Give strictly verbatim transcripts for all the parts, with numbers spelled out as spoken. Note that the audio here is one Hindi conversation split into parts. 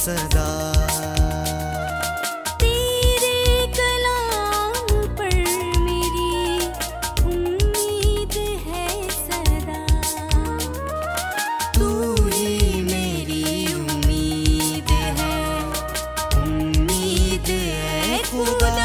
सदा। तेरे कलाम पर मेरी उम्मीद है सदा। तू ही मेरी उम्मीद है, उम्मीद है खुदा।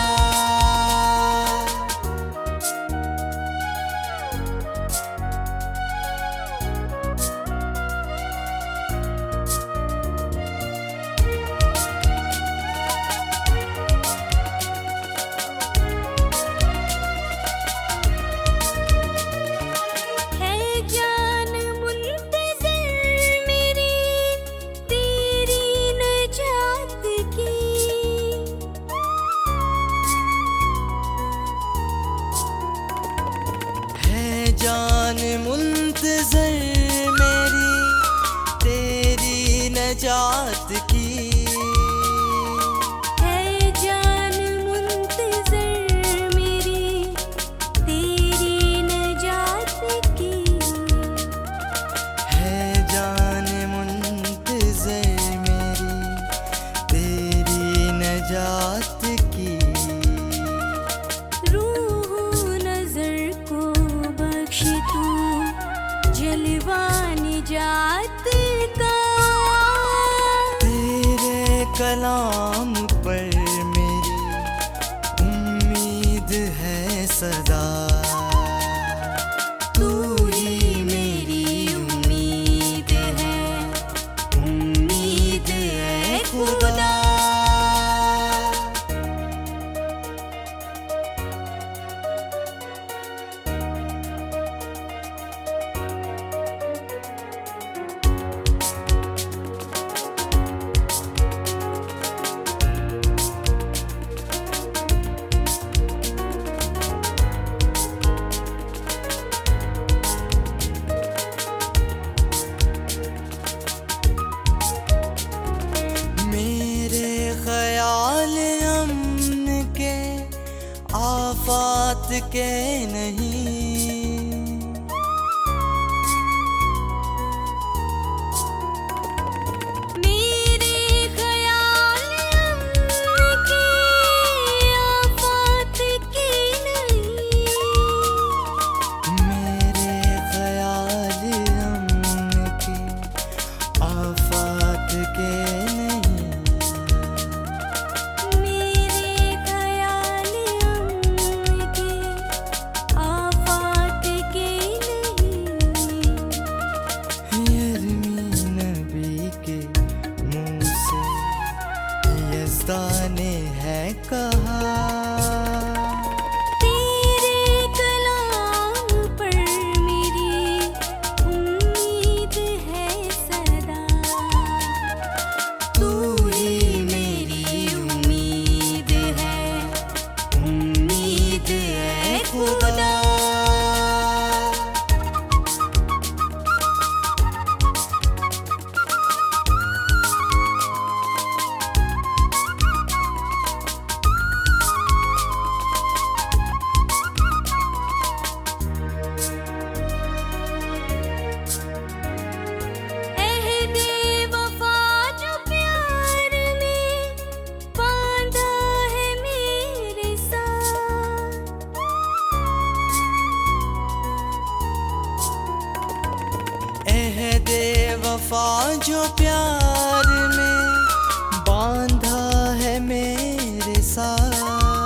जान मुंतज़र मेरी तेरी नजात की, है जान मुंतज़र मेरी तेरी नजात की। है जान मुंतज़र मेरी तेरी नजात की। जलवा निजात का तेरे कलाम पर मेरी उम्मीद है सदा। तू ही मेरी उम्मीद है, उम्मीद है खुदा। ख्याल अमन के आफात के नहीं, मेरे ख्याल अमन के आफात के नहीं। मेरे ख्याल अमन के आफात के ने है कहा। तेरे कलाम पर मेरी उम्मीद है सदा। तू ही मेरी उम्मीद है, उम्मीद है खुदा। वफा जो प्यार में बांधा है मेरे साथ,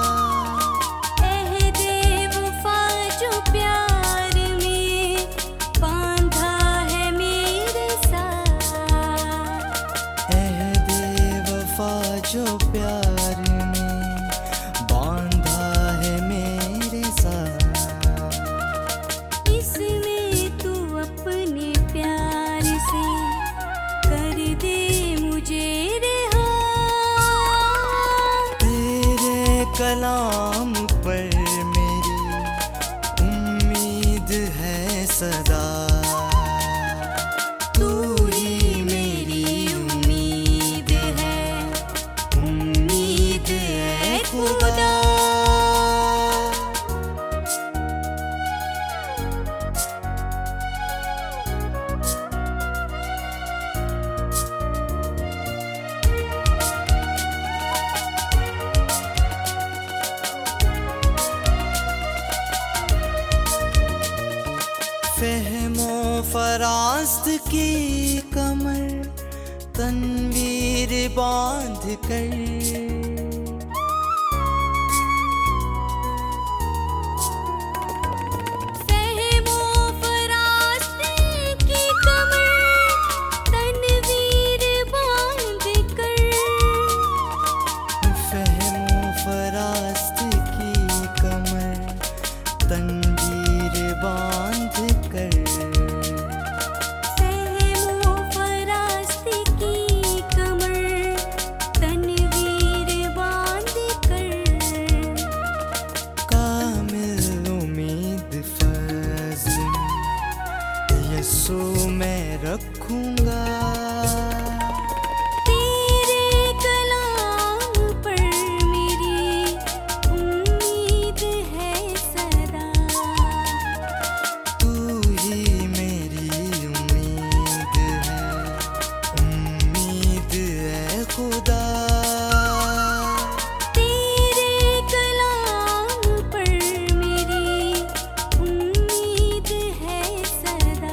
अहदे वफा जो प्यार में बांधा है मेरे साथ। अहदे वफा जो प्यार में बांधा है मेरे साथ। इसमें तू अपने प्यार से कर दे मुझे रिहा। तेरे कलाम पर मेरी उम्मीद है सदा। तू ही मेरी उम्मीद है, उम्मीद है खुदा। फरास्त की कमर तनवीर बांध कर, सहमो फरास्त की कमर तनवीर बांध कर, फहमो फरास्त की कमर तनवीर बांध कर, सहमो फरास्त की कमर तनवीर बांध कर, कामिल उम्मीद फज़्ल यसो मैं रखूंगा, तेरे कलाम पर मेरी उम्मीद है सदा, तू ही मेरी उम्मीद है, उम्मीद है खुदा। तेरे कलाम पर मेरी उम्मीद है सदा,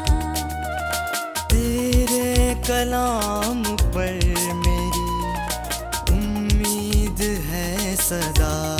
तेरे कलाम पर मेरी उम्मीद है सदा।